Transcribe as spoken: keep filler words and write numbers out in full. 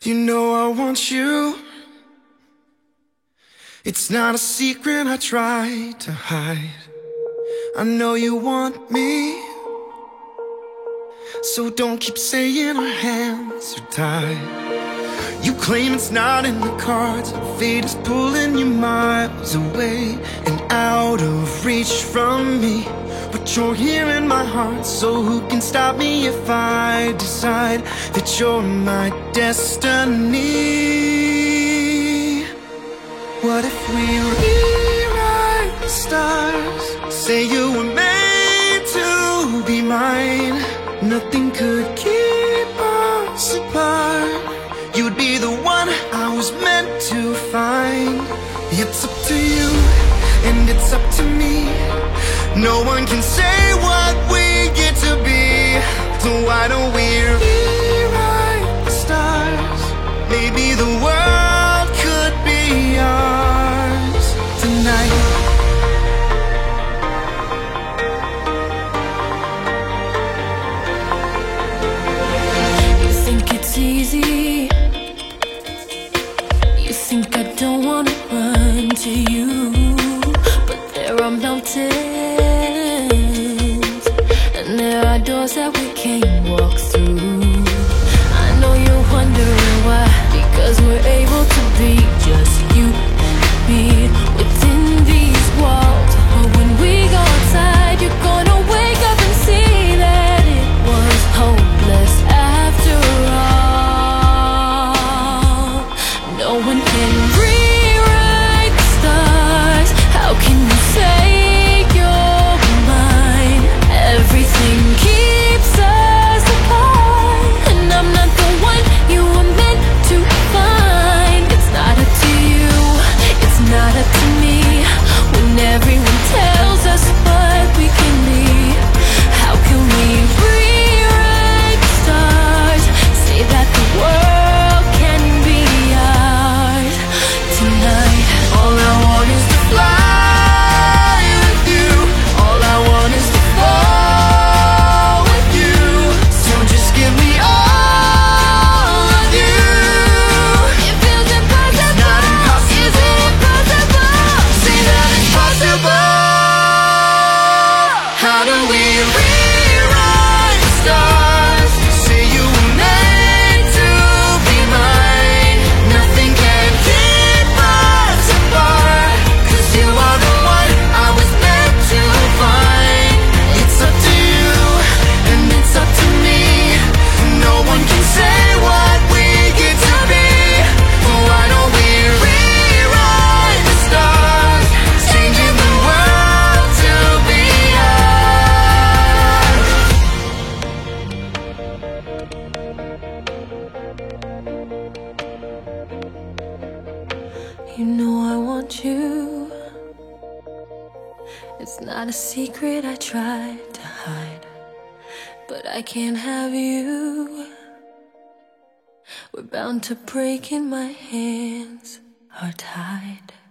You know I want you. It's not a secret I try to hide. I know you want me, so don't keep saying our hands are tied. You claim it's not in the cards, fate is pulling you miles away and out of reach from me. But you're here in my heart, so who can stop me if I decide that you're my destiny? What if we rewrite the stars? Say you were made to be mine. Nothing could keep us apart. You'd be the one I was meant to find. It's up to you, and it's up to me. No one can say what we get to be. So why don't we rewrite the stars? Maybe the world could be ours tonight. You think it's easy. You think I don't wanna run to you, but there are mountains, and there are doors that we can't walk through. I know you're wondering why, because we're able to be just you and me within these walls. But when we go outside, you're gonna wake up and see that it was hopeless after all. No one can rewrite the stars. How can you say you're mine? Everything keeps us apart, and I'm not the one you were meant to find. It's not up to you, it's not up to me. When everyone tells us what we can be, how can we rewrite the stars? Say that the world can be ours tonight. All I want is to fly with you. All I want is to fall with you. So just give me all of you. It feels impossible. It's not impossible. Is it impossible? Say that it's possible. How do we rewrite the stars? Say you were meant to be mine. Nothing can keep us apart, 'cause you are the one I was meant to find. It's up to you, and it's up to me. No one can say what we get to be. Why don't we rewrite the stars? Changing the world to be ours. You know I want you. It's not a secret I tried to hide, but I can't have you. We're bound to break and my hands are tied.